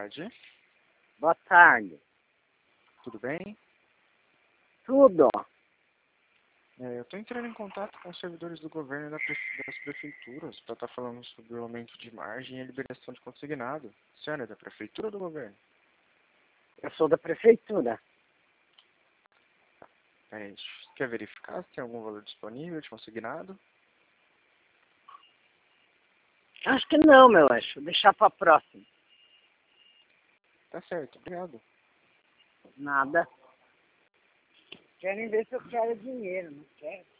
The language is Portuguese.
tarde. Boa tarde. Tudo bem? Tudo. Eu estou entrando em contato com os servidores do governo das prefeituras para estar falando sobre o aumento de margem e a liberação de consignado. Senhora, é da prefeitura ou do governo? Eu sou da prefeitura. Quer verificar se tem algum valor disponível de consignado? Acho que não, meu anjo. Vou deixar para próxima. Tá certo, obrigado. Nada. Querem ver se eu quero dinheiro, não quero.